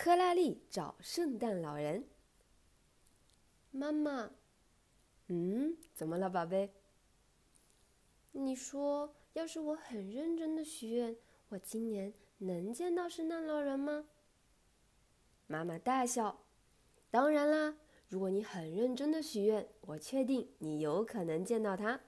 克拉丽找圣诞老人。 妈妈， 怎么了，宝贝？ 你说，要是我很认真的许愿，我今年能见到圣诞老人吗？ 妈妈大笑。当然啦，如果你很认真的许愿，我确定你有可能见到他。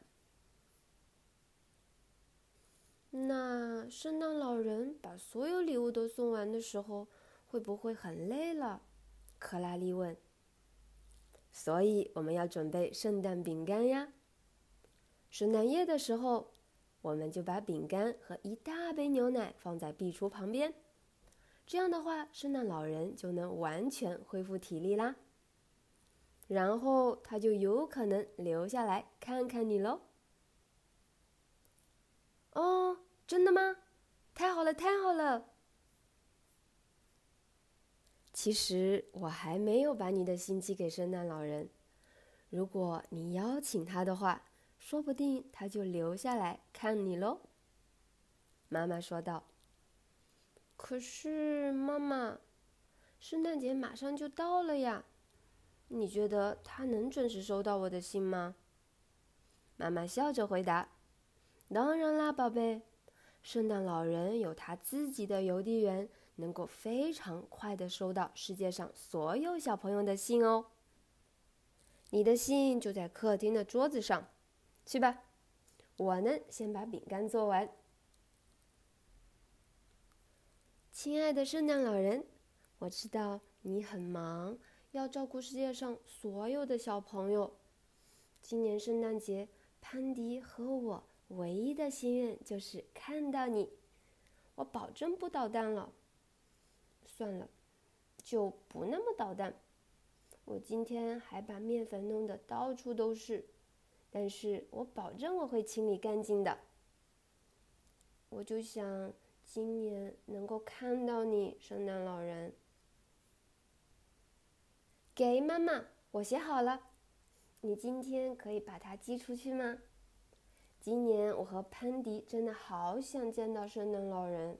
那圣诞老人把所有礼物都送完的时候，会不会很累了？ 克拉丽问。所以我们要准备圣诞饼干呀。圣诞夜的时候，我们就把饼干和一大杯牛奶放在壁橱旁边。这样的话，圣诞老人就能完全恢复体力啦。然后他就有可能留下来看看你喽。 哦，真的吗？太好了，太好了！ 其实我还没有把你的信寄给圣诞老人。如果你邀请他的话，说不定他就留下来看你喽。妈妈说道。 可是，妈妈，圣诞节马上就到了呀，你觉得他能准时收到我的信吗？ 妈妈笑着回答。当然啦，宝贝，圣诞老人有他自己的邮递员，能够非常快地收到世界上所有小朋友的信哦。你的信就在客厅的桌子上，去吧，我呢先把饼干做完。 亲爱的圣诞老人，我知道你很忙，要照顾世界上所有的小朋友。今年圣诞节，潘迪和我唯一的心愿就是看到你。我保证不捣蛋了。算了，就不那么捣蛋。我今天还把面粉弄得到处都是，但是我保证我会清理干净的。我就想今年能够看到你，圣诞老人。给妈妈，我写好了，你今天可以把它寄出去吗？今年我和潘迪真的好想见到圣诞老人。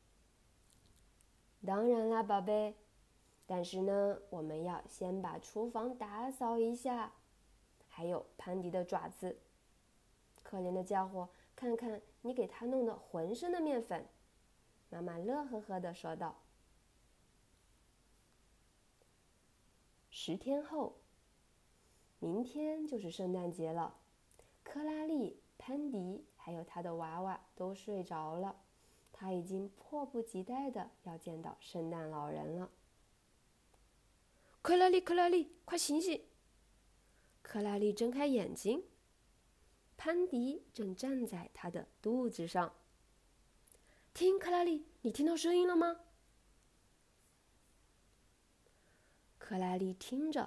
当然啦，宝贝，但是呢，我们要先把厨房打扫一下。还有潘迪的爪子，可怜的家伙，看看你给他弄得浑身的面粉。妈妈乐呵呵地说道。10天后，明天就是圣诞节了。克拉丽、潘迪还有他的娃娃都睡着了，他已经迫不及待地要见到圣诞老人了。 克拉丽，克拉丽，快醒醒！ 克拉丽睁开眼睛，潘迪正站在她的肚子上。 听，克拉丽，你听到声音了吗？ 克拉丽听着，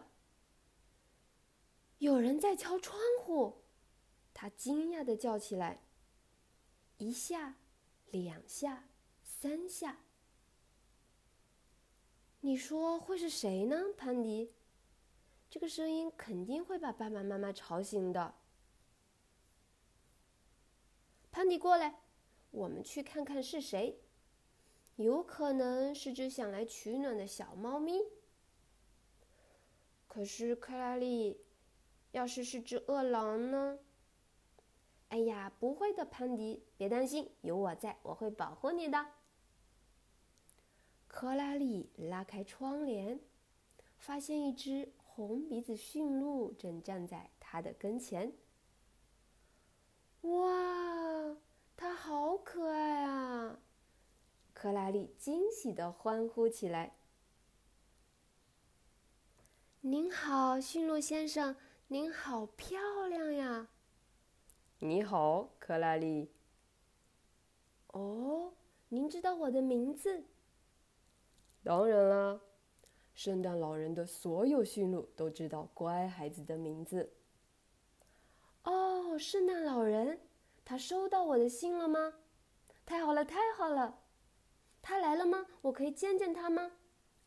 有人在敲窗户，她惊讶地叫起来。1下，2下，3下。你说会是谁呢，潘迪？这个声音肯定会把爸爸妈妈吵醒的。潘迪，过来，我们去看看是谁。有可能是只想来取暖的小猫咪。可是克拉丽，要是是只饿狼呢？哎呀，不会的，潘迪，别担心，有我在，我会保护你的。 克拉丽拉开窗帘，发现一只红鼻子驯鹿正站在她的跟前。 哇，它好可爱啊！ 克拉丽惊喜地欢呼起来。 您好，驯鹿先生，您好漂亮呀！ 你好，克拉丽。 哦，您知道我的名字？ 当然啦，圣诞老人的所有驯鹿都知道乖孩子的名字。 哦，圣诞老人，他收到我的信了吗？太好了，太好了！他来了吗？我可以见见他吗？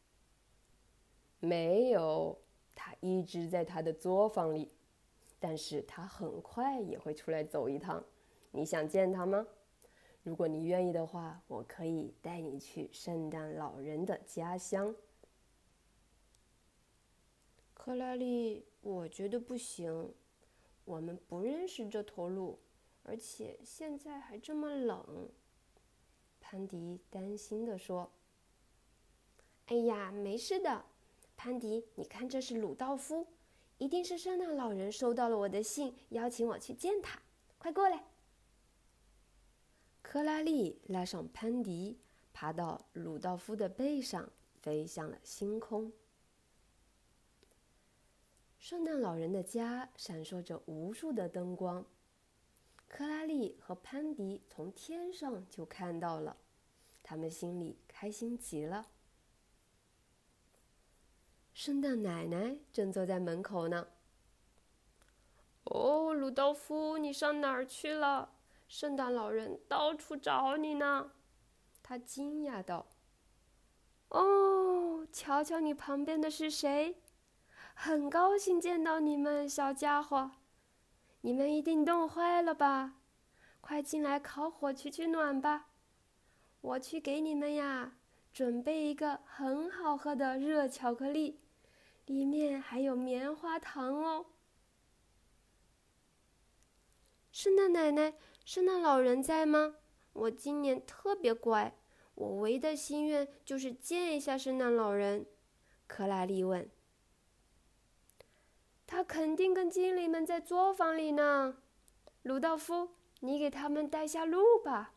没有，他一直在他的作坊里，但是他很快也会出来走一趟。你想见他吗？如果你愿意的话，我可以带你去圣诞老人的家乡。 克拉丽，我觉得不行。我们不认识这头鹿，而且现在还这么冷。潘迪担心地说。哎呀，没事的，潘迪，你看这是鲁道夫，一定是圣诞老人收到了我的信，邀请我去见他。快过来！克拉丽拉上潘迪，爬到鲁道夫的背上，飞向了星空。圣诞老人的家闪烁着无数的灯光，克拉丽和潘迪从天上就看到了，他们心里开心极了。圣诞奶奶正坐在门口呢。哦，鲁道夫，你上哪儿去了？圣诞老人到处找你呢。他惊讶道。哦，瞧瞧你旁边的是谁？很高兴见到你们，小家伙。你们一定冻坏了吧？快进来烤火取暖吧。我去给你们呀准备一个很好喝的热巧克力，里面还有棉花糖哦。圣诞奶奶，圣诞老人在吗？我今年特别乖，我唯一的心愿就是见一下圣诞老人。克拉丽问。他肯定跟精灵们在作坊里呢。鲁道夫，你给他们带下路吧。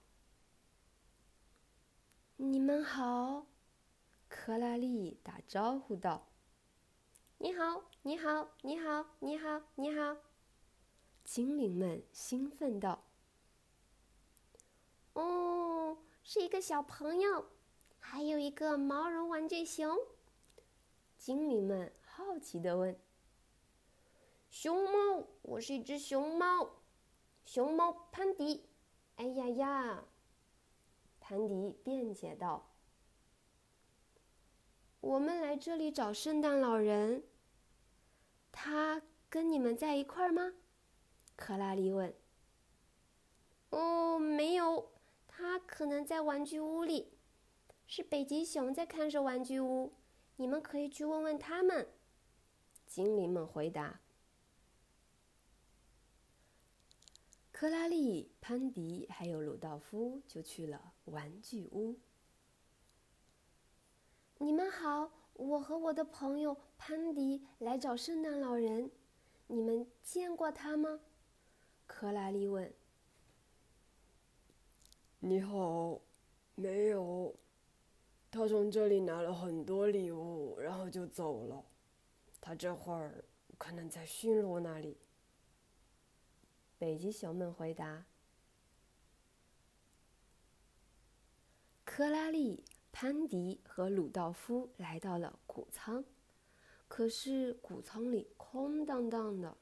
你们好，克拉丽打招呼道。你好，你好，你好，你好，你好。精灵们兴奋道。哦，是一个小朋友，还有一个毛绒玩具熊。精灵们好奇地问。熊猫，我是一只熊猫，熊猫潘迪。哎呀呀，潘迪辩解道。我们来这里找圣诞老人，他跟你们在一块儿吗？克拉丽问。哦，没有，他可能在玩具屋里，是北极熊在看守玩具屋，你们可以去问问他们。精灵们回答。克拉丽、潘迪还有鲁道夫就去了玩具屋。你们好，我和我的朋友潘迪来找圣诞老人，你们见过他吗？克拉丽问。 你好，没有，他从这里拿了很多礼物，然后就走了。他这会儿可能在驯鹿那里。 北极熊们回答。克拉丽、潘迪和鲁道夫来到了谷仓，可是谷仓里空荡荡的。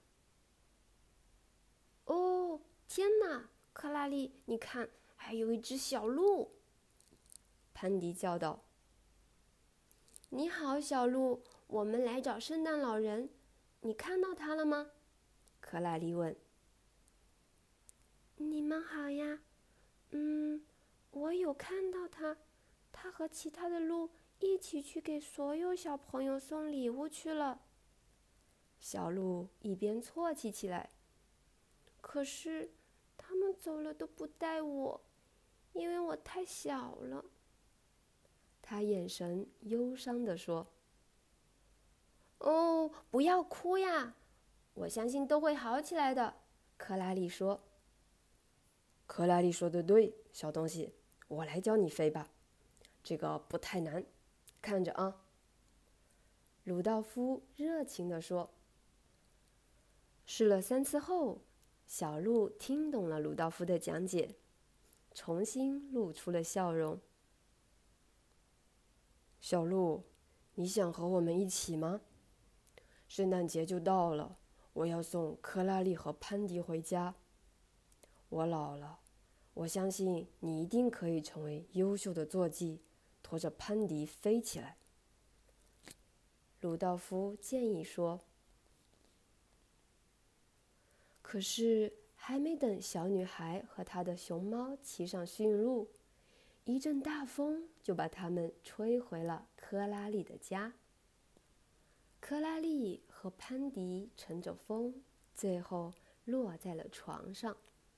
哦，天哪！克拉丽，你看，还有一只小鹿。潘迪叫道。你好，小鹿，我们来找圣诞老人，你看到他了吗？克拉丽问。你们好呀，我有看到他，他和其他的鹿一起去给所有小朋友送礼物去了。小鹿一边啜泣起来。可是，他们走了都不带我，因为我太小了。他眼神忧伤地说：“哦，不要哭呀，我相信都会好起来的。”克拉丽说。 克拉丽说的对，小东西，我来教你飞吧，这个不太难，看着啊。 鲁道夫热情地说。试了3次后，小鹿听懂了鲁道夫的讲解，重新露出了笑容。 小鹿，你想和我们一起吗？圣诞节就到了，我要送克拉丽和潘迪回家。我老了，我相信你一定可以成为优秀的坐骑，驮着潘迪飞起来。 鲁道夫建议说。可是还没等小女孩和她的熊猫骑上驯鹿，一阵大风就把他们吹回了克拉丽的家。 克拉丽和潘迪乘着风，最后落在了床上。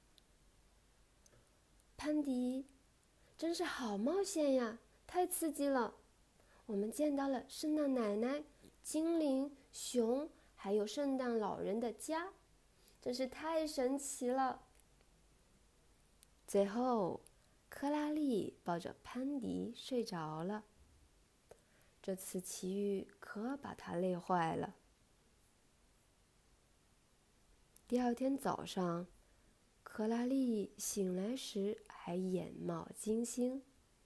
潘迪，真是好冒险呀，太刺激了！我们见到了圣诞奶奶、精灵、熊，还有圣诞老人的家，真是太神奇了。最后，克拉丽抱着潘迪睡着了。这次奇遇可把他累坏了。第二天早上，克拉丽醒来时还眼冒金星。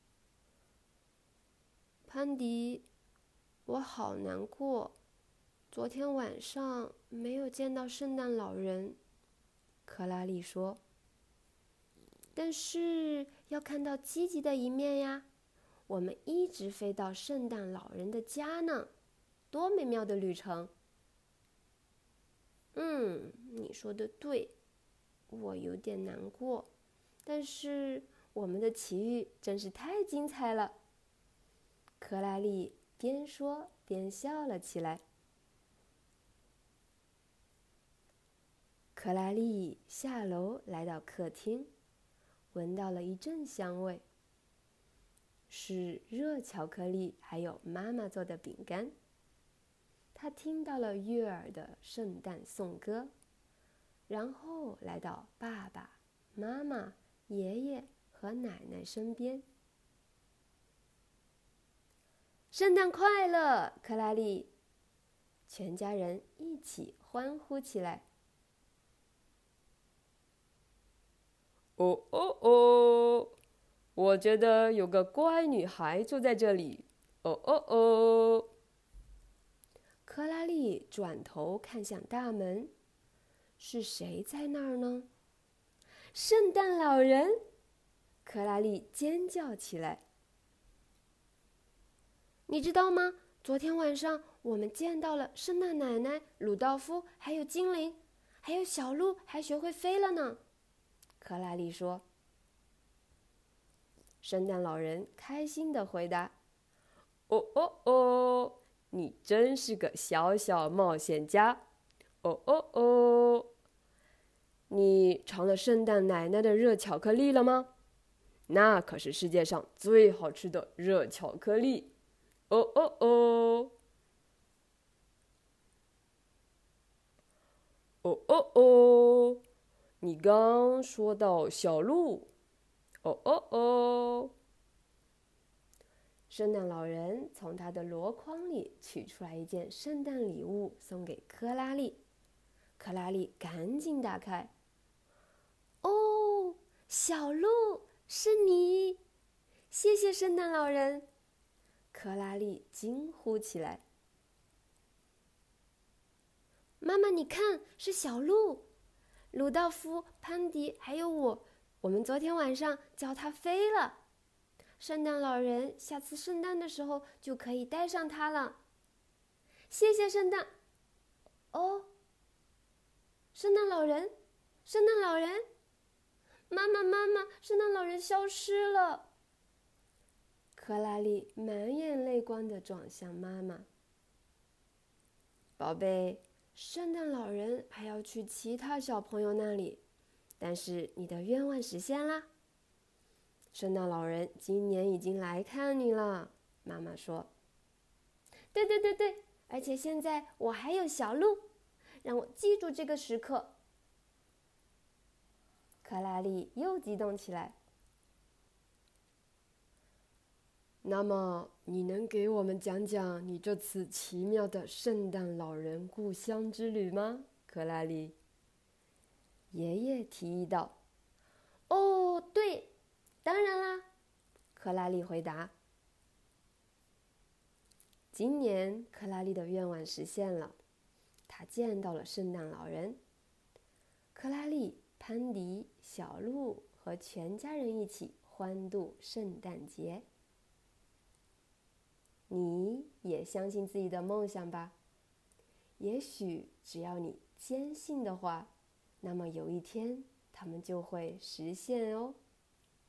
潘迪，我好难过，昨天晚上没有见到圣诞老人。克拉丽说。但是要看到积极的一面呀，我们一直飞到圣诞老人的家呢，多美妙的旅程！你说的对，我有点难过，但是我们的奇遇真是太精彩了。克拉丽边说边笑了起来。克拉丽下楼来到客厅，闻到了一阵香味，是热巧克力还有妈妈做的饼干。她听到了悦耳的圣诞颂歌，然后来到爸爸妈妈、爷爷和奶奶身边。圣诞快乐，克拉丽！全家人一起欢呼起来。 哦哦哦，我觉得有个乖女孩住在这里。哦哦哦！ 克拉丽转头看向大门，是谁在那儿呢？圣诞老人！克拉丽尖叫起来。你知道吗？昨天晚上我们见到了圣诞奶奶、鲁道夫，还有精灵，还有小鹿，还学会飞了呢。克拉丽说。圣诞老人开心地回答：“ 哦哦哦，你真是个小小冒险家！哦哦哦，你尝了圣诞奶奶的热巧克力了吗？那可是世界上最好吃的热巧克力！哦哦哦，哦哦哦，你刚说到小鹿。哦哦哦。” 圣诞老人从他的箩筐里取出来一件圣诞礼物，送给克拉丽。克拉丽赶紧打开。哦，小鹿，是你！谢谢圣诞老人！克拉丽惊呼起来。妈妈，你看，是小鹿！鲁道夫、潘迪还有我们昨天晚上教它飞了。圣诞老人下次圣诞的时候就可以带上它了。谢谢圣诞。哦，圣诞老人，圣诞老人，妈妈，圣诞老人消失了。克拉丽满眼泪光地转向妈妈。宝贝，圣诞老人还要去其他小朋友那里，但是你的愿望实现啦。圣诞老人今年已经来看你了，妈妈说。对，而且现在我还有小鹿，让我记住这个时刻。克拉丽又激动起来。 那么，你能给我们讲讲你这次奇妙的圣诞老人故乡之旅吗，克拉丽？ 爷爷提议道。哦，对，当然啦，克拉丽回答。今年克拉丽的愿望实现了，她见到了圣诞老人。克拉丽、潘迪、小鹿和全家人一起欢度圣诞节。你也相信自己的梦想吧，也许只要你坚信的话，那么有一天它们就会实现哦。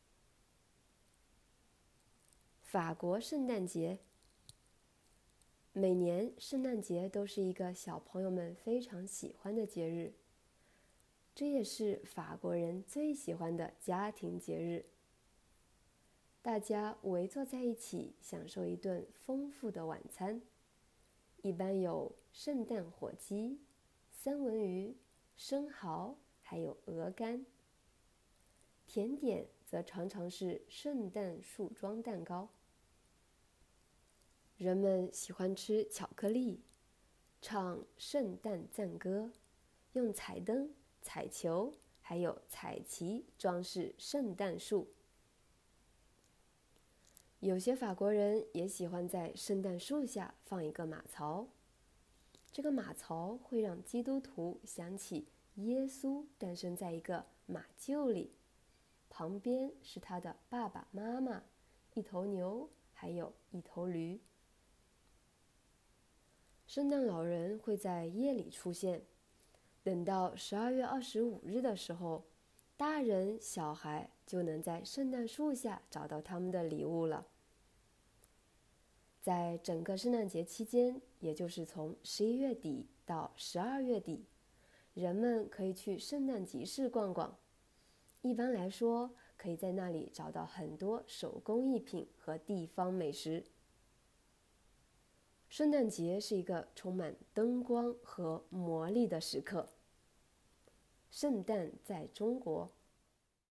法国圣诞节， 每年圣诞节都是一个小朋友们非常喜欢的节日，这也是法国人最喜欢的家庭节日。大家围坐在一起，享受一顿丰富的晚餐，一般有圣诞火鸡、三文鱼、生蚝，还有鹅肝。甜点则常常是圣诞树桩蛋糕。人们喜欢吃巧克力，唱圣诞赞歌，用彩灯、彩球还有彩旗装饰圣诞树。有些法国人也喜欢在圣诞树下放一个马槽，这个马槽会让基督徒想起耶稣诞生在一个马厩里，旁边是他的爸爸妈妈、一头牛还有一头驴。圣诞老人会在夜里出现，等到12月25日的时候，大人小孩就能在圣诞树下找到他们的礼物了。在整个圣诞节期间，也就是从11月底到12月底，人们可以去圣诞集市逛逛。一般来说，可以在那里找到很多手工艺品和地方美食。圣诞节是一个充满灯光和魔力的时刻。圣诞在中国，